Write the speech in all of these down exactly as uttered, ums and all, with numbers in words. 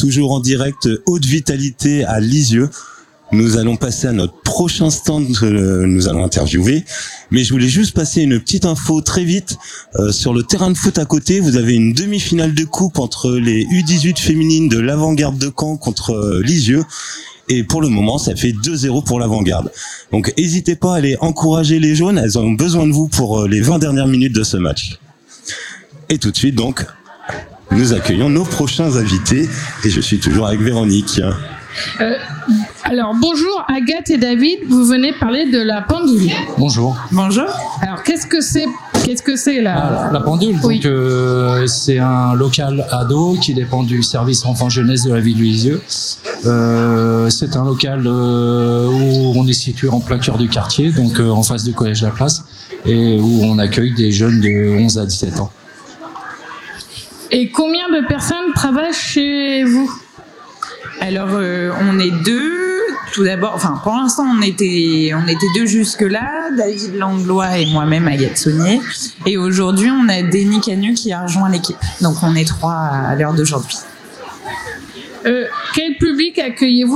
toujours en direct Haute Vitalité à Lisieux. Nous allons passer à notre prochain stand que nous allons interviewer. Mais je voulais juste passer une petite info très vite. Euh, sur le terrain de foot à côté, vous avez une demi-finale de coupe entre les U dix-huit féminines de l'Avant-Garde de Caen contre euh, Lisieux. Et pour le moment, ça fait deux zéro pour l'Avant-Garde. Donc n'hésitez pas à aller encourager les jaunes. Elles ont besoin de vous pour euh, les vingt dernières minutes de ce match. Et tout de suite, donc, nous accueillons nos prochains invités. Et je suis toujours avec Véronique. Euh, alors bonjour Agathe et David, vous venez parler de la pendule. Bonjour. Bonjour. Alors qu'est-ce que c'est Qu'est-ce que c'est la... Ah, la pendule, oui. donc euh, c'est un local ado qui dépend du service enfant-jeunesse de la ville de Lisieux. Euh, c'est un local euh, où on est situé en plein cœur du quartier, donc euh, en face du collège La Place, et où on accueille des jeunes de onze à dix-sept ans. Et combien de personnes travaillent chez vous ? Alors, euh, on est deux. Tout d'abord, enfin, pour l'instant, on était, on était deux jusque-là, David Langlois et moi-même, Agathe Saunier. Et aujourd'hui, on a Denis Canu qui a rejoint l'équipe. Donc, on est trois à l'heure d'aujourd'hui. Euh, quel public accueillez-vous ?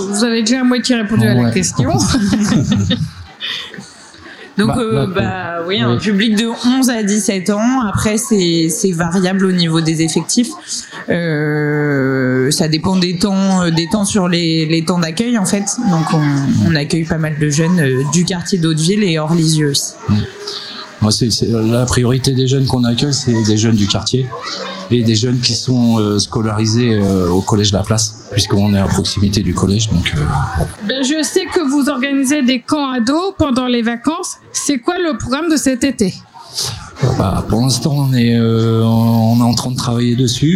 Vous avez déjà à moitié répondu à la Ouais. question. Donc, Bah, euh, là, bah, oui, un oui. public de onze à dix-sept ans. Après, c'est, c'est variable au niveau des effectifs. Euh, ça dépend des temps, des temps sur les, les temps d'accueil, en fait. Donc, on, on accueille pas mal de jeunes euh, du quartier d'Hauteville et hors Lisieux aussi. Moi, c'est, c'est la priorité des jeunes qu'on accueille, c'est des jeunes du quartier et des jeunes qui sont euh, scolarisés euh, au collège La Place, puisqu'on est à proximité du collège. Donc, euh... Ben, je sais que vous organisez des camps ados pendant les vacances. C'est quoi le programme de cet été ? Bah, pour l'instant, on est, euh, on est en train de travailler dessus.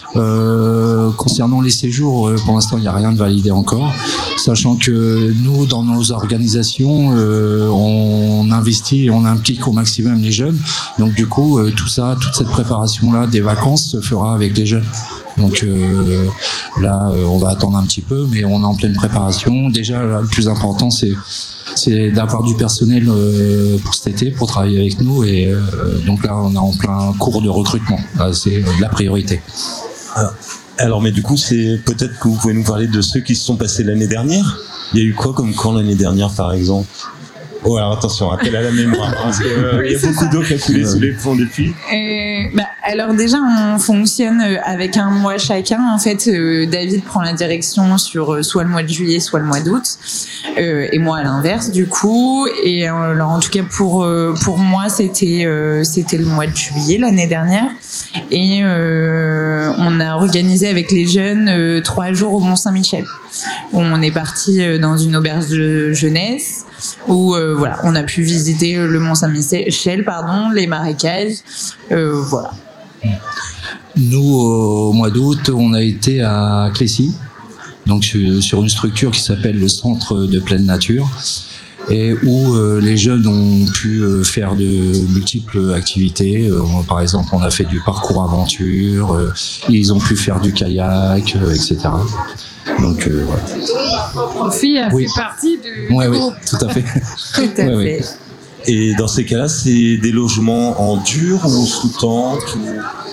Euh, concernant les séjours, euh, pour l'instant, il n'y a rien de validé encore. Sachant que nous, dans nos organisations, euh, on investit et on implique au maximum les jeunes. Donc, du coup, euh, tout ça, toute cette préparation-là des vacances se fera avec les jeunes. Donc euh, là, euh, on va attendre un petit peu, mais on est en pleine préparation. Déjà, là, le plus important, c'est c'est d'avoir du personnel euh, pour cet été, pour travailler avec nous. Et euh, donc là, on est en plein cours de recrutement. Là, c'est la priorité. Ah. Alors, mais du coup, c'est peut-être que vous pouvez nous parler de ceux qui se sont passés l'année dernière. Il y a eu quoi comme camp l'année dernière, par exemple ? Oh, alors attention, appel à la mémoire, parce qu'il euh, Oui, y a beaucoup ça. d'eau qui a coulé sous les ponts depuis. Euh, bah, alors déjà, on fonctionne avec un mois chacun. En fait, euh, David prend la direction sur euh, soit le mois de juillet, soit le mois d'août, euh, et moi à l'inverse, du coup. Et euh, alors, en tout cas, pour euh, pour moi, c'était euh, c'était le mois de juillet l'année dernière, et euh, on a organisé avec les jeunes euh, trois jours au Mont-Saint-Michel. On est parti euh, dans une auberge de jeunesse où euh, voilà, on a pu visiter le Mont-Saint-Michel, pardon, les marécages, euh, voilà. Nous, au mois d'août, on a été à Clécy, donc sur une structure qui s'appelle le Centre de pleine nature, et où euh, les jeunes ont pu euh, faire de multiples activités. Euh, par exemple, on a fait du parcours aventure, euh, ils ont pu faire du kayak, euh, et cetera. Donc euh, voilà. Sophie a Oui. fait partie du Ouais, oui, groupe. tout à fait. Tout à Ouais, fait. ouais. Et dans ces cas-là, c'est des logements en dur ou sous tente ou...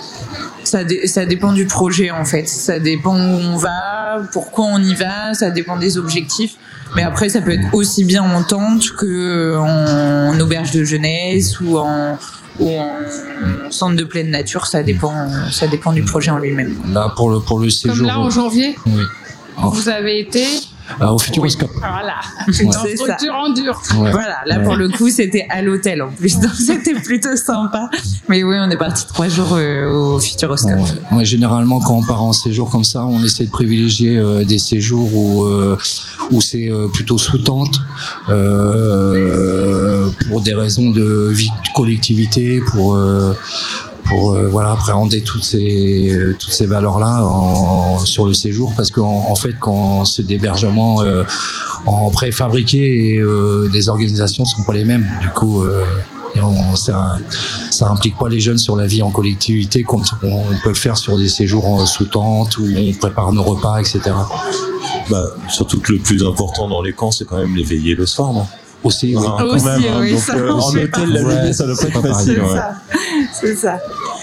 Ça, dé- ça dépend du projet en fait. Ça dépend où on va, pourquoi on y va, ça dépend des objectifs. Mais après, ça peut être aussi bien en tente que en auberge de jeunesse ou en, ou en centre de pleine nature. Ça dépend, ça dépend du projet en lui-même. Là, pour le, pour le séjour... Comme là en janvier, Oui. Oh. vous avez été. Ah, au Futuroscope. Voilà, Ouais. une C'est ça. structure en dur. Ouais. Voilà, là Ouais. pour le coup, c'était à l'hôtel en plus, donc c'était plutôt sympa. Mais oui, on est parti trois jours euh, au Futuroscope. Ouais. Ouais, généralement, quand on part en séjour comme ça, on essaie de privilégier euh, des séjours où, euh, où c'est euh, plutôt sous tente, euh, pour des raisons de vie de collectivité, pour euh, pour euh, voilà appréhender toutes ces toutes ces valeurs là en, sur le séjour, parce qu'en en fait, quand c'est d'hébergement euh, en préfabriqué, et euh, les organisations sont pas les mêmes. Du coup. Euh, Et on, ça, ça implique pas les jeunes sur la vie en collectivité comme on peut le faire sur des séjours en sous tente où on prépare nos repas, et cetera. Bah, surtout que le plus important dans les camps, c'est quand même les veiller le soir, non ? Aussi, oui. Ah, quand Aussi, même, hein. oui, Donc, ça, euh, on en sait hôtel, pas. la veillée, Ouais, ça doit pas c'est être pas facile. pareil, C'est Ouais. ça. C'est ça.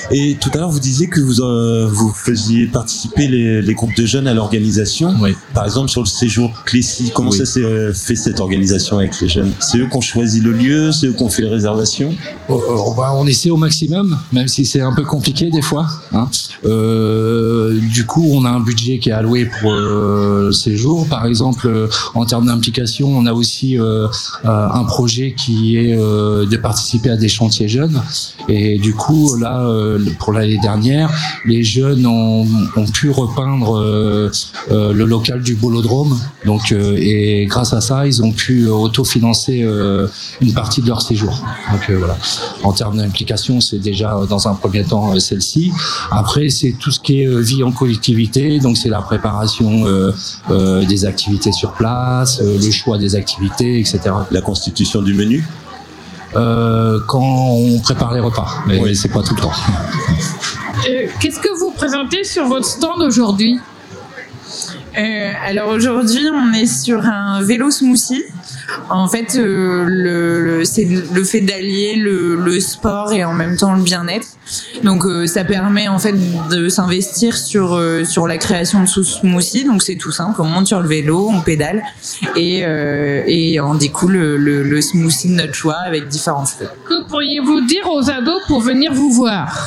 Et tout à l'heure, vous disiez que vous euh, vous faisiez participer les, les groupes de jeunes à l'organisation. Oui. Par exemple, sur le séjour Clécy, comment Oui. ça s'est euh, fait cette organisation avec les jeunes? C'est eux qui ont choisi le lieu, c'est eux qui ont fait les réservations? Oh, oh, bah, on essaie au maximum, même si c'est un peu compliqué des fois. Hein. Euh, du coup, on a un budget qui est alloué pour euh, le séjour. Par exemple, euh, en termes d'implication, on a aussi euh, euh, un projet qui est euh, de participer à des chantiers jeunes. Et du coup, là, euh, pour l'année dernière, les jeunes ont, ont pu repeindre euh, euh, le local du Bolodrome. Donc, euh, et grâce à ça, ils ont pu autofinancer euh, une partie de leur séjour. Donc euh, voilà. En termes d'implication, c'est déjà euh, dans un premier temps euh, celle-ci. Après, c'est tout ce qui est euh, vie en collectivité. Donc c'est la préparation euh, euh, des activités sur place, euh, le choix des activités, et cetera. La constitution du menu? Euh, quand on prépare les repas, mais Oui. c'est pas tout le temps. Euh, Qu'est-ce que vous présentez sur votre stand aujourd'hui? Euh, alors aujourd'hui, on est sur un vélo smoothie. En fait, euh, le, le, c'est le fait d'allier le, le sport et en même temps le bien-être. Donc, euh, ça permet en fait de s'investir sur euh, sur la création de ce smoothie. Donc, c'est tout simple. On monte sur le vélo, on pédale et euh, et en découle le, le, le smoothie de notre choix avec différents fruits. Que pourriez-vous dire aux ados pour venir vous voir?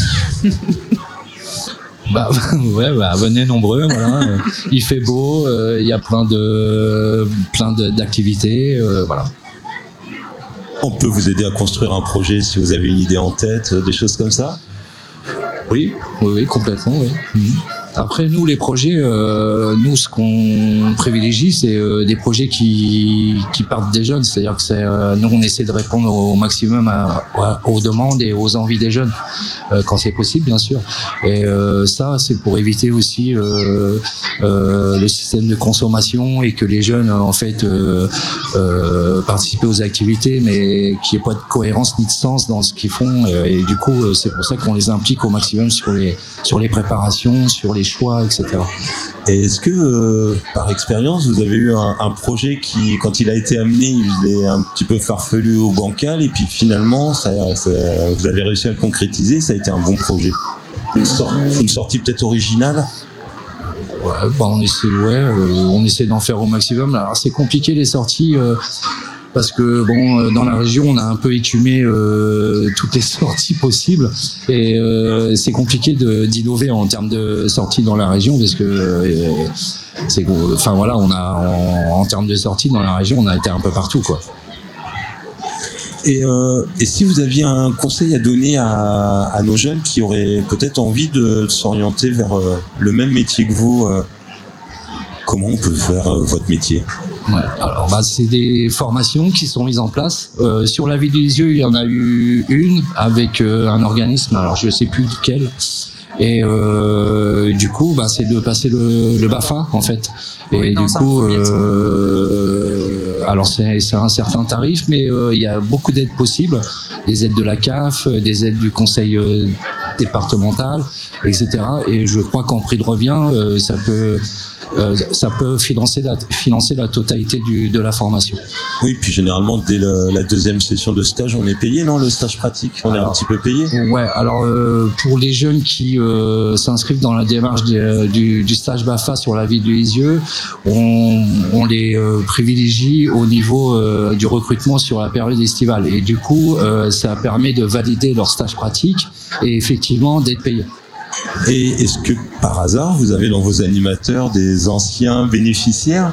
Bah ouais, bah, venez nombreux. Voilà. Il fait beau, euh, il y a plein de plein de, d'activités, euh, voilà. On peut vous aider à construire un projet si vous avez une idée en tête, des choses comme ça? Oui, oui, oui, complètement, oui. Mhm. Après, nous, les projets, euh, nous, ce qu'on privilégie, c'est euh, des projets qui, qui partent des jeunes. C'est-à-dire que c'est, euh, nous, on essaie de répondre au maximum à, à, aux demandes et aux envies des jeunes, euh, quand c'est possible, bien sûr. Et euh, ça, c'est pour éviter aussi euh, euh, le système de consommation et que les jeunes, en fait, euh, euh, participent aux activités, mais qu'il n'y ait pas de cohérence ni de sens dans ce qu'ils font. Et, et du coup, c'est pour ça qu'on les implique au maximum sur les, sur les préparations, sur les choix, et cetera. Et est-ce que, euh, par expérience, vous avez eu un, un projet qui, quand il a été amené, il est un petit peu farfelu ou bancal, et puis finalement, ça, ça, vous avez réussi à le concrétiser, ça a été un bon projet? Une, sortie, une sortie peut-être originale? Ouais, bah on essaie, ouais, euh, on essaie d'en faire au maximum. Alors c'est compliqué les sorties. Euh, Parce que bon, dans la région, on a un peu écumé euh, toutes les sorties possibles et euh, c'est compliqué de, d'innover en termes de sorties dans la région parce que euh, c'est, enfin voilà, on a en, en termes de sorties dans la région, on a été un peu partout quoi. Et, euh, et si vous aviez un conseil à donner à, à nos jeunes qui auraient peut-être envie de s'orienter vers euh, le même métier que vous, euh, comment on peut faire euh, votre métier? Ouais, alors bah, c'est des formations qui sont mises en place. Euh, sur la ville des Lisieux, il y en a eu une avec euh, un organisme, alors je sais plus lequel. Et euh, du coup, bah, c'est de passer le, le BAFA en fait. Et oui, du coup, euh, alors c'est, c'est un certain tarif, mais euh, il y a beaucoup d'aides possibles, des aides de la C A F, des aides du conseil euh, départemental, et cetera. Et je crois qu'en prix de revient, euh, ça peut Euh, ça peut financer la, financer la totalité du, de la formation. Oui, puis généralement, dès le, la deuxième session de stage, on est payé, non? Le stage pratique, on alors, est un petit peu payé? Ouais, alors euh, pour les jeunes qui euh, s'inscrivent dans la démarche de, du, du stage BAFA sur la ville de Lisieux, on, on les euh, privilégie au niveau euh, du recrutement sur la période estivale. Et du coup, euh, ça permet de valider leur stage pratique et effectivement d'être payé. Et est-ce que par hasard vous avez dans vos animateurs des anciens bénéficiaires?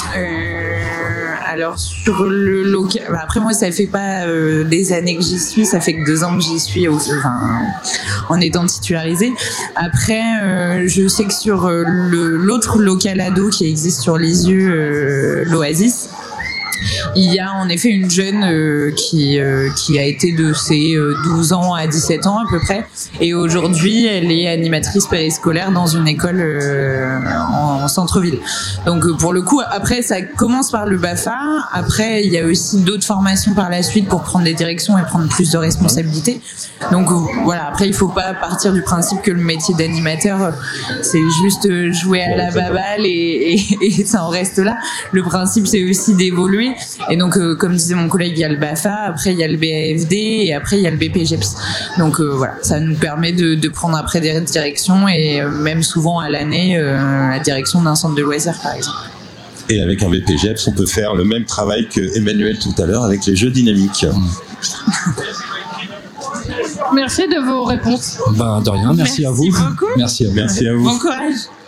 euh, Alors sur le local, bah après moi ça fait pas euh, des années que j'y suis, ça fait que deux ans que j'y suis au, enfin, en étant titularisée. Après euh, je sais que sur euh, le, l'autre local ado qui existe sur Lisieux, euh, l'Oasis, il y a en effet une jeune euh, qui euh, qui a été de ses euh, douze ans à dix-sept ans à peu près, et aujourd'hui elle est animatrice périscolaire dans une école euh, en, en centre-ville. Donc euh, pour le coup, après ça commence par le BAFA, après il y a aussi d'autres formations par la suite pour prendre des directions et prendre plus de responsabilités. Donc euh, voilà, après il faut pas partir du principe que le métier d'animateur euh, c'est juste jouer à la baballe et, et, et ça en reste là. Le principe c'est aussi d'évoluer. projet. Et donc, euh, comme disait mon collègue, il y a le BAFA, après il y a le B A F D et après il y a le B P G E P S. Donc euh, voilà, ça nous permet de, de prendre après des directions et euh, même souvent à l'année euh, la direction d'un centre de loisirs par exemple. Et avec un B P G E P S, on peut faire le même travail que Emmanuel tout à l'heure avec les jeux dynamiques. Merci de vos réponses. Bah, de rien, merci, Merci à vous. beaucoup. Merci à vous. Merci à vous. Bon courage.